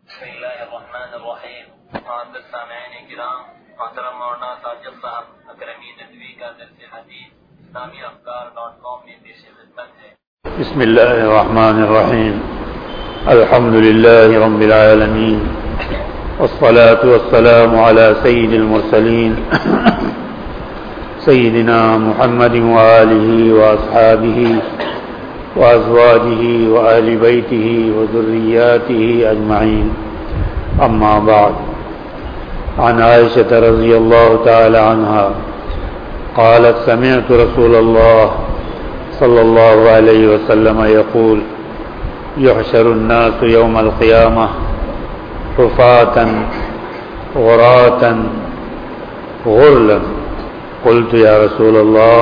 بسم اللہ الرحمن الرحیم. معزز سامعین کرام، محترم مولانا ساجد صاحب اکرمی ندوی کا درس حدیث اسلامیافکار.com میں پیش خدمت ہے. بسم اللہ الرحمن الرحیم. الحمد للہ رب العالمین والصلاة والسلام على سید المرسلین سیدنا محمد وآلہ واصحابہ وازواجہ وآل بیتہ وذریاتہ اجمعین. اما بعد، عن عائشة رضی اللہ تعالی عنہا قالت سمعت رسول اللہ صلی اللہ علیہ وسلم يقول يحشر الناس يوم القيامة حفاة غراة غرلا. قلت يا رسول الله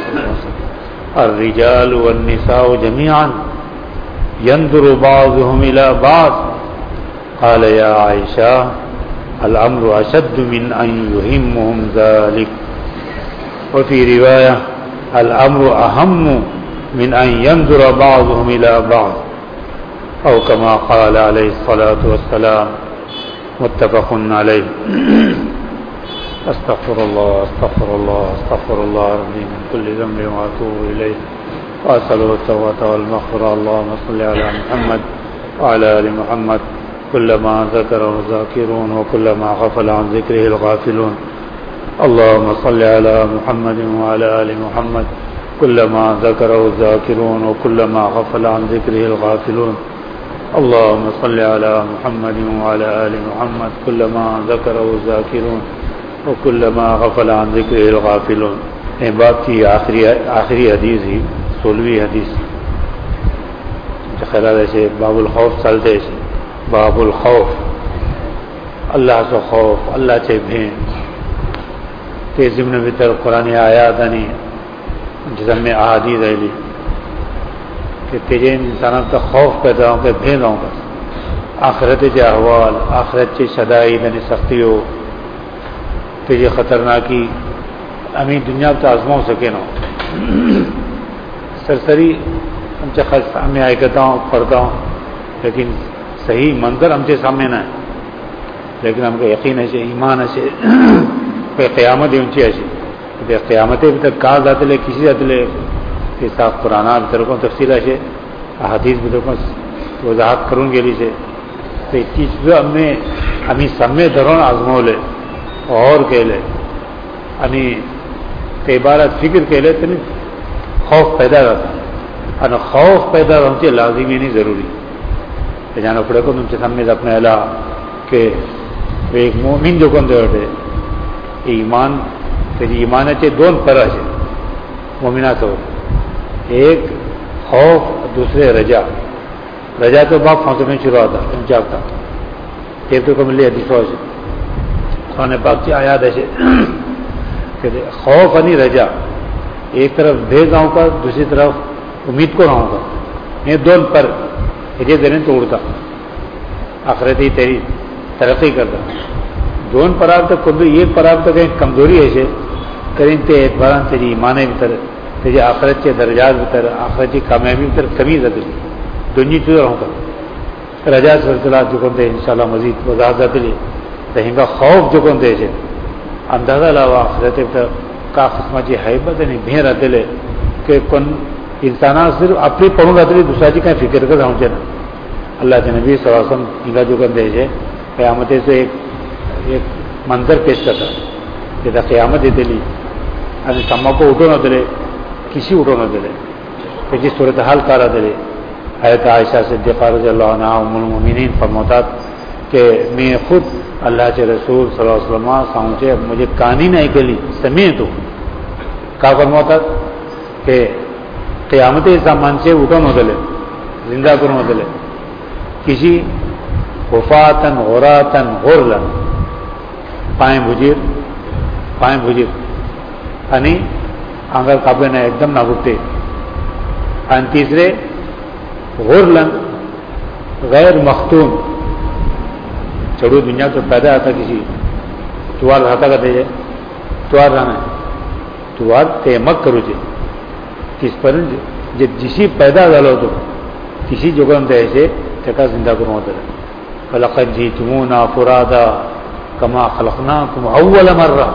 الرجال والنساء جميعا ينظر بعضهم إلى بعض؟ قال يا عائشة الأمر أشد من أن يهمهم ذلك. وفي رواية الأمر أهم من أن ينظر بعضهم إلى بعض، أو كما قال عليه الصلاة والسلام. متفق عليه. استغفر الله استغفر الله استغفر الله ربي من كل ذنب وأتوب إليه وأسأله التوبة والمغفرة. اللهم صل على محمد وعلى آل محمد كلما ذكره الذاكرون وكلما غفل عن ذكره الغافلون. اللهم صل على محمد وعلى آل محمد كلما ذكره الذاكرون وكلما غفل عن ذكره الغافلون. اللهم صل على محمد وعلى آل محمد كلما ذكره الذاكرون وكلما غفل عن ذكره الغافلون. یہ باب کی آخری حدیث ہی 16ویں حدیث خیال ہے باب الخوف چلتے باب الخوف اللہ سے خوف اللہ سے بھین تے ضمن بتر قرآن آیات آنی جسم میں احادیث ایلی کہ تیجے انسانوں کا خوف پیدا ہوں کہ بھین ہوں گا آخرت کے احوال آخرت کے شدائد یعنی سختی ہو تیجے خطرناکی ہمیں دنیا تو آزما ہو سکے نہ سرسری ہم سے خرچ ہمیں آئے کرتا ہوں پڑھتا ہوں لیکن صحیح منظر ہم سے سامنے نہ ہے. لیکن ہم کا یقین ہے ایمان ہے کوئی قیامت ہی اونچی ہے قیامت بھی تک کہا جاتے لے کسی جاتے لے کہ صاحب قرآن بھی کو تفصیل ہے حدیث بھی کو وضاحت کروں کے لیے سے تو چیز ہمیں سمے دھرون آزمو لے اور کہہ لے ہمیں عبارت فکر کہہ لے تو خوف پیدا کرتا اور خوف پیدا ہونا لازمی نہیں ضروری جانا پڑے کو تم سے سمجھ اپنے اللہ کہ ایک مومن جو کون دے ایمان تیری ایمان ہے دون پر ہے مومنات ہو ایک خوف دوسرے رجا. رجا تو باپ پھانسوں میں شروع ہوتا تم جاگتا یہ تو کم لے حدیث ہو قرآن پاک کی آیات ہے کہ خوف نہیں رجا ایک طرف بھیج رہا ہوں گا دوسری طرف امید کو رہوں گا یہ دون پر یہ دن تو اڑتا آخرتی تیری ترقی کرتا دون پراب تک خود ایک پراب تک کہیں کمزوری ہے کریں تے اعتبار تیری ایمان بتر تیری آخرت کے درجات بتر آخرت کی کامیابی بتر کمی زدی دنیا چیز رہوں گا رجا سلسلہ جو کون دے انشاءاللہ مزید وضاحت جاتے لیے رہیں گا خوف جو کون دے سے اندازہ علاوہ آخرت بتر کا قسمہ جی حیبت نہیں بھین رہتے لے کہ کن انسانہ صرف اپنی پڑھوں رہتے لئے دوسرا جی کہیں فکر کر رہا ہوں جانا اللہ کے نبی صلی اللہ علیہ وسلم انگا جو کن دے سے قیامت سے ایک منظر پیش کرتا کہ دا قیامت دیتے لی یعنی سما کو اٹھو نہ دلے کسی اٹھو نہ دلے کہ جس صورتحال کارا دلے حضرت عائشہ صدیقہ رضی اللہ عنہ ام المؤمنین فرماتا کہ میں خود اللہ کے رسول صلی اللہ علیہ وسلم سمجھے مجھے کہانی نہیں کے لیے سمیع تو کہا فرماتا کہ قیامت سامان سے اٹھو نہ دلے زندہ کرو نہ دلے کسی وفاتن غراتن غرلن پائیں بھجیر یعنی آنگر کھاپے نہ ایک دم نہ گھٹے اور تیسرے غرلن غیر مختون چڑو دنیا تو پیدا آتا کسی توار رہتا کرتے جائے توار رہنا ہے توار تیمک کرو جائے کس پر جسی پیدا ڈالو تو کسی جگہ ہم ایسے ٹکا زندہ کروں ہوتا ہے فلقد جئتمونا فرادا کما خلقناکم اول مرہ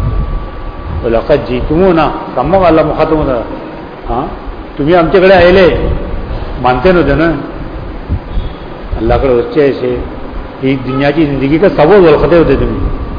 ولقد جئتمونا کما والا ختم ہوتا ہاں तुम्ही आमच्याकडे आले मानते नव्हते ना अल्लाकडे वरचे असे ही दुनियाची जिंदगी का सबोध ओळखते होते तुम्ही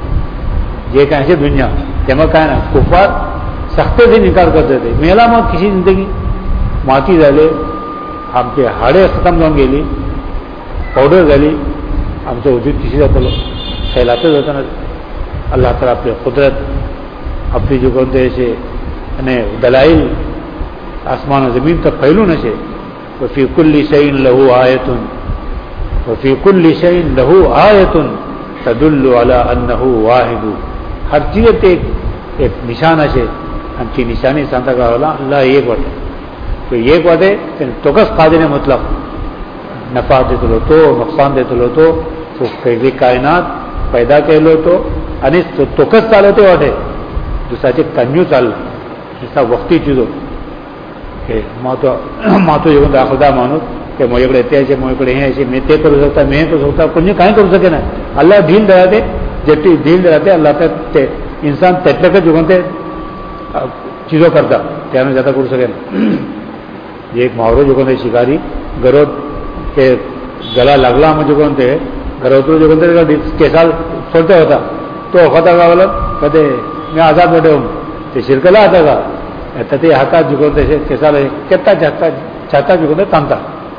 जे काय आहे दुनिया तेव्हा काय ना कुफार सख्तेचे निकार करत होते मेला मग किसी जिंदगी माती झाले आमचे हाडे खतम जाऊन गेली पावडर झाली आमचं वजूद किसी जातलं फैलातच होतं ना अल्लाह ताला आपली कुदरत आपली जो कोणते असे અને દલાઈલ આસમાન જમીન તક ફેલું ન છે وفي كل شيء له آية وفي كل شيء له آية تدل على أنه واحد ہر چیز ایک نشانہ છે ان کی نشانی سانتا کا اللہ ایک وٹ تو ایک وٹ ہے تو کس قادر مطلق نفع دیتے لو تو نقصان دیتے لو تو پہلی کائنات پیدا کر لو تو انیس تو کس چالتے وٹ ہے دوسرا چیز کنیو چال ایسا وقتی چیزوں کہ ماں تو یہ خدا مانو کہ موجود اتنے موجود ہیں میں تے کرو سکتا میں تو سکتا کچھ کہیں کرو سکے نا اللہ ڈھیل دراتے جتنی ڈھیل دراتے اللہ تک انسان تیتلے کے جگنتے چیزوں کرتا کیا زیادہ کر سکے نا یہ ایک محاورہ جو کہتے شکاری گروت کے گلا لگلا میں جو کہتے گروترو جو کہتے کیسا چھوڑتے ہوتا تو خدا کا بولا کہتے میں آزاد بیٹھے ہوں تو شرکلا آتا تھا تے ہاتھ جو کہتے کیسا کتنا چاہتا جو کہتے تانتا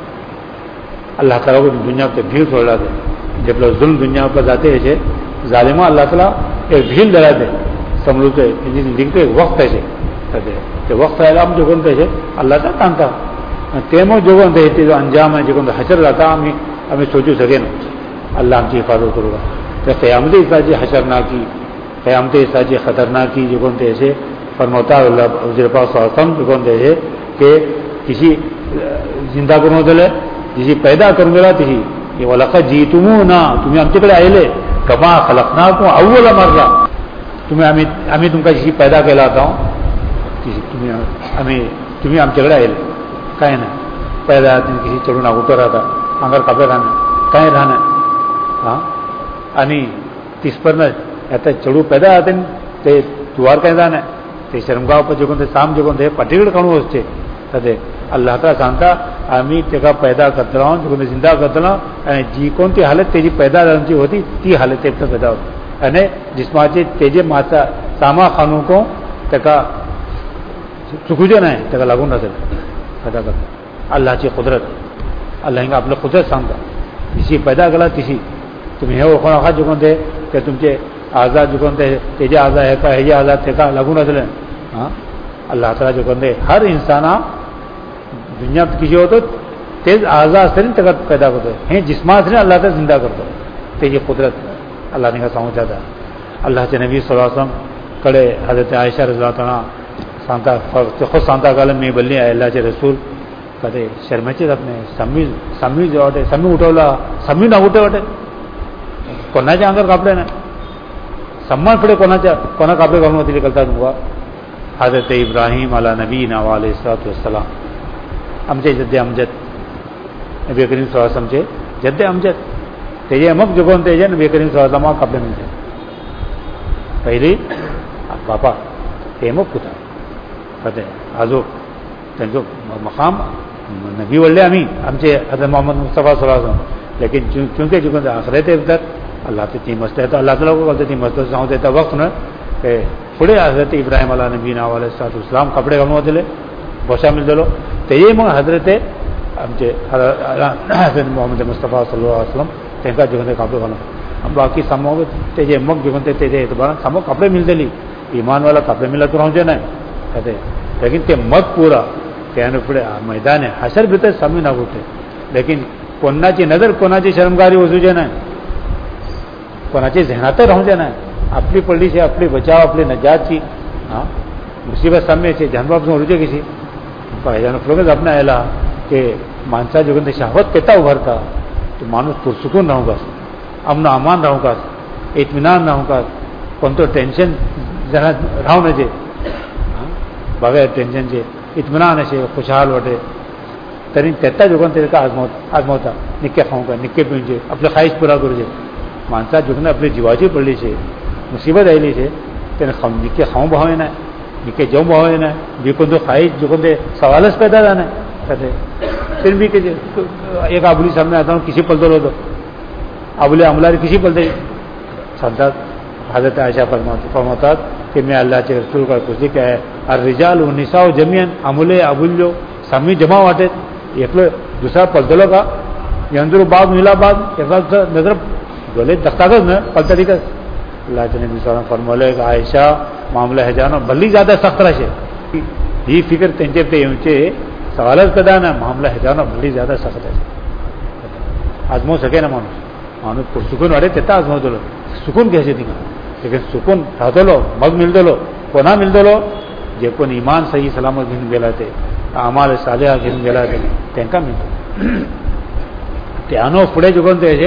اللہ تعالیٰ کو دنیا پہ بھیڑ چھوڑ رہا تھے جب لوگ ظلم دنیا پر جاتے ہیں ظالمہ اللہ تعالیٰ ایک بھیڑ ڈراتے سمجھتے زندگی کے ایک وقت ایسے کہ وقت ہے ہم جو کہتے ہیں اللہ تعالیٰ تانتا تیمو جو کہتے جو انجام ہے جو کہتے حشر رہتا ہمیں سوچو سکے نا اللہ ہم کی حفاظت کرے گا تو قیامت اس طرح حشر نہ کی قیامت اس طرح خطرناک کی جو کہتے ایسے فرماتا اللہ حضرت پاک صلی اللہ علیہ وسلم جو کہتے ہیں کہ کسی زندہ کرنے دلے جسی پیدا کروں گا تھی یہ ولقد جئتمونا تمہیں ہم تکڑے آئے کما خلقناکم اول مرہ تمہیں تم کا کسی پیدا کہلاتا ہوں تمہیں ہم تکڑے آئے کہیں نا پیدا کسی چڑھنا اٹھا رہا تھا اگر کپڑے رہنا کہیں رہنا ہاں आणि तीस पर आता चढू पैदा आते ते तुवार काय जाणं ते शर्मगाव पर जो कोणते साम जो कोणते पटीकड काढू असते ते अल्लाह ताला सांगता आम्ही तेका पैदा करत राहून जो कोणते जिंदा करत राहून आणि जी कोणती हालत त्याची पैदा झाल्याची होती ती हालत ते पैदा होती आणि जिस्माचे तेजे माता सामा खानू को तेका चुकूजे नाही तेका लागून राहते पैदा करत अल्लाहची कुदरत अल्लाह आपलं कुदरत सांगता तिशी पैदा केला तिशी तुम्ही हे ओळखून आहात जो कोणते ते तुमचे आजाद जो कोणते तेजे आजाद आहे का हे जे आजाद ते का लागून असले हां अल्लाह ताला जो कोणते हर इंसाना दुनियात किती होतो तेच आजाद असते त्याला पैदा करतो हे जिस्मा असणे अल्लाह ताला जिंदा करतो त्याची कुदरत अल्लाहने का सांगू जाता अल्लाहचे नबी सल्लल्लाहु अलैहि वसल्लम कडे हजरत आयशा रज़ियल्लाहु अन्हा सांगता खुद सांगता काल मी बोलली अल्लाहचे रसूल कधी शर्मेचे जात नाही सम्मी जो वाटे सम्मी उठवला सम्मी ना उठे वाटे कोणाच्या अंगावर कापडे नाही सम्मान पुढे कोणा कापडे घालून होते करतात बुवा हजरत इब्राहिम अला नबीना व अलैहिस्सलातु वस्सलाम आमचे जद्दे अमजद नबी करीम सल्लल्लाहु अलैहि वसल्लमचे जद्दे अमजद तेजे मग जुगोन तेजे नबी करीम सल्लल्लाहु अलैहि वसल्लम कापडे मिळते पहिली बापा ते मग कुठं कधी आजो त्यांचं मकाम नबी वळले आम्ही आमचे हजरत मोहम्मद मुस्तफा सल्लल्लाहु अलैहि वसल्लम लेकिन चूंकि जो आखिरत है अल्लाह से तीन मस्त है तो अल्लाह ताला को बोलते तीन मस्त सांगू देता वक्त न पुढे हजरत इब्राहिम अला नबीना अलैहिस्सलाम कपडे घालून होते बसा मिळ दिलो तेही मग हजरत आमचे हजरत मोहम्मद मुस्तफा सल्लल्लाहु अलैहि वसल्लम त्यांना जे कोणते कपडे घालून बाकी समोर तेजे मग जे कोणते तेजे समोर कपडे मिळ दिली इमानवाला कपडे मिळत राहूचे नाही लेकिन ते मग पुरा त्याने पुढे मैदान आहे हशर भीतर सामी ना होते लेकिन कोणाची नजर कोणाची शर्मगारी वसूचे नाही कोणाची झेनात राहूचे नाही आपली पडलीची आपली बचाव आपली नजातची हां मुसीबत सामने जानबापासून उडूचे कशी पहिल्यानं फ्लोगच आपण आयला की माणसा जोगून शहावत पेता उभारता तो माणूस पुरसुकून राहू कास अमन अमान राहू कास इत्मिनान राहू कास कोणतं टेन्शन जरा राहू नये बघा टेन्शनचे इत्मिनान असे खुशहाल वाटे بہترین تیتا جو کا آزموتا نکے کھاؤں کا نکے پینچے اپنے خواہش پورا کرو جائے مانسا جو اپنے جیواجی پڑلی سے مصیبت آئی سے تین نکے کھاؤں بہاوے نہ نکے جاؤں بہاوے نہ بیکن تو خواہش جو سوالس پیدا تھا نا کہتے پھر بھی کہ ایک ابولی سامنے آتا ہوں کسی پل دو تو ابولی عملہ کسی پل دے سنتا حضرت عائشہ فرماتا کہ میں اللہ کے رسول کا کچھ کیا ہے الرجال والنساء جميعا عملے ابولیو سامی جمع واٹے ایک دوسرا پلدلو کا اندر بعد ملا بعد ایک نظر بولے دستاویز میں پلتا دیکھ اللہ کے نبی صلی اللہ علیہ وسلم فرمولے کہ عائشہ معاملہ ہے جانو بلی زیادہ سخت رہے یہ فکر تنجے تے اونچے سوالت پیدا نا معاملہ ہے جانو بلی زیادہ سخت رہے آزمو سکے نا مانوس کو سکون والے تیتا آزمو دلو سکون کیسے دیں لیکن سکون رہ دلو مگ مل دلو کو نہ مل دلو جے کون ایمان صحیح سلامت گھن گلا تھے اعمال صالحہ گھن گلا تھے تینکا مل دو تیانو پڑے جو کون تھے ایسے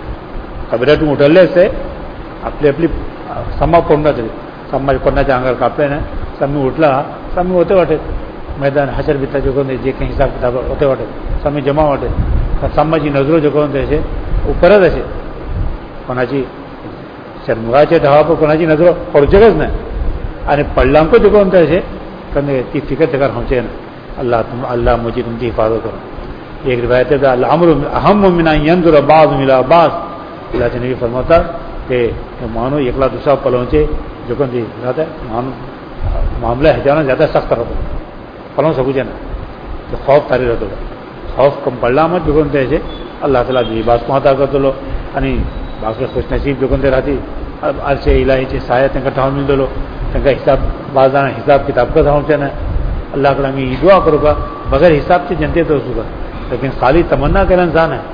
قبرہ تم اٹھلے سے اپنی سما پڑھنا تھے سما پڑھنا چاہاں کاپے نا سمی اٹھلا سمی ہوتے واٹے میدان حشر بیتا جو کون جے کہیں حساب کتاب ہوتے واٹے سمی جمع واٹے سما جی نظروں جو کون تھے ایسے اوپر ایسے کونا جی شرمگاچے ڈھاوا پر کونا جی نظروں اور جگہ نا ارے پڑھلام کو جو کون تھے ایسے کرنے کی فکر تکر ہوچے نا اللہ مجھے تم کی حفاظت کرو ایک روایت ہے الامر اہم من ان ينظر بعض الى بعض اللہ کے نبی فرماتا کہ مانو اکلا دوسرا پلونچے جو کون تھی ہے مانو معاملہ ہے جانا زیادہ سخت رہتا پلوں سکو جانا تو خوف تاری رہتا خوف کم پڑھلا مت جو کون تھے ایسے اللہ تعالیٰ بھی باس پہنچا کر دو یعنی باقی خوش نصیب جو کون تھے رہتی اب عرصے الہی سے سایہ تنکا ٹھاؤں مل دو تنکا حساب بازانا حساب کتاب کا ٹھاؤں چاہنا اللہ تعالیٰ میں یہ دعا کرو گا بغیر حساب سے جنتے تو اس کا لیکن خالی تمنا کا انسان ہے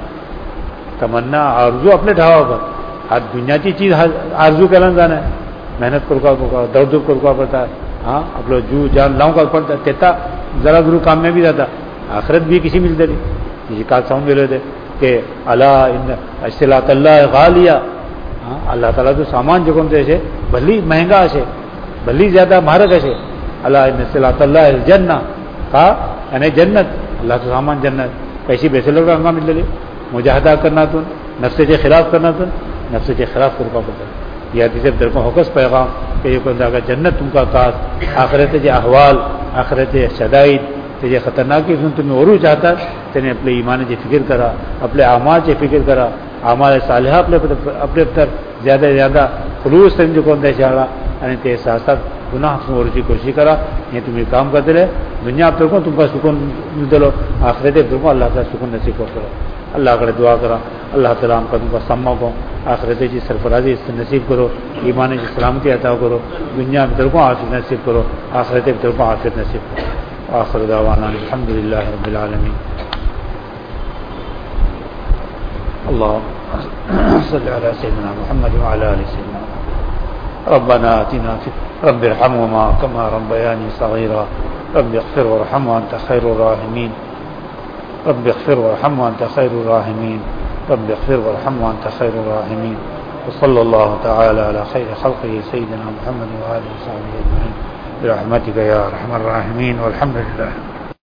تمنا آرزو اپنے ڈھاوا پر ہر دنیا کی چیز آرزو کا انسان ہے محنت کروا درد کروا پڑتا ہے ہاں اب لوگ جو جان لاؤں کا پڑتا ہے تیتا ذرا ضرور کام میں بھی رہتا آخرت بھی کسی ملتے تھی کسی کا ساؤنڈ ملے تھے کہ اللہ اصلاۃ اللہ غالیہ ہاں اللہ تعالیٰ تو سامان جو کون ایسے بھلی مہنگا اسے بھلی زیادہ مہارک ایسے اللہ اصلاۃ اللہ جنہ کہا یعنی جنت اللہ تو سامان جنت کیسی بیسے لوگ ہنگا مل رہی مجاہدہ کرنا تو نفس کے خلاف کرنا تو نفس کے خلاف کرنا پڑتا ہے یا کسی در کو حوقس پیغام کہ یہ کون اگر جنت تم کا کاس آخرت کے احوال آخرت شدائد تجھے خطرناکی سن تمہیں اور چاہتا تینے اپنے ایمان کی فکر کرا اپنے اعمال کی فکر کرا اعمال صالحہ اپنے زیادہ سے زیادہ خلوص تم جو کون دے چاہا یعنی تے ساتھ ساتھ گناہ تم اور کی کوشش کرا یہ تمہیں کام کرتے رہے دنیا آپ کو تم کا سکون دلو آخرت کو اللہ تعالیٰ سکون نصیب کرو اللہ کرے دعا کرا اللہ تعالیٰ ہم کا تم کا سما کو آخرت کی سرفرازی نصیب کرو ایمان کی سلامتی عطا کرو دنیا میں کو عافیت نصیب کرو آخرت کو عافیت نصیب کرو آخر دعوانا الحمد للہ رب العالمین اللهم صل على سيدنا محمد وعلى آل سيدنا محمد ربنا آتنا رب ارحمهما كما ربياني صغيرا رب اغفر وارحم وأنت خير الراحمين رب اغفر وارحم وأنت خير الراحمين رب اغفر وارحم وأنت خير الراحمين وصلى الله تعالى على خير خلقه سيدنا محمد وآله وصحبه أجمعين برحمتك يا أرحم الراحمين والحمد لله.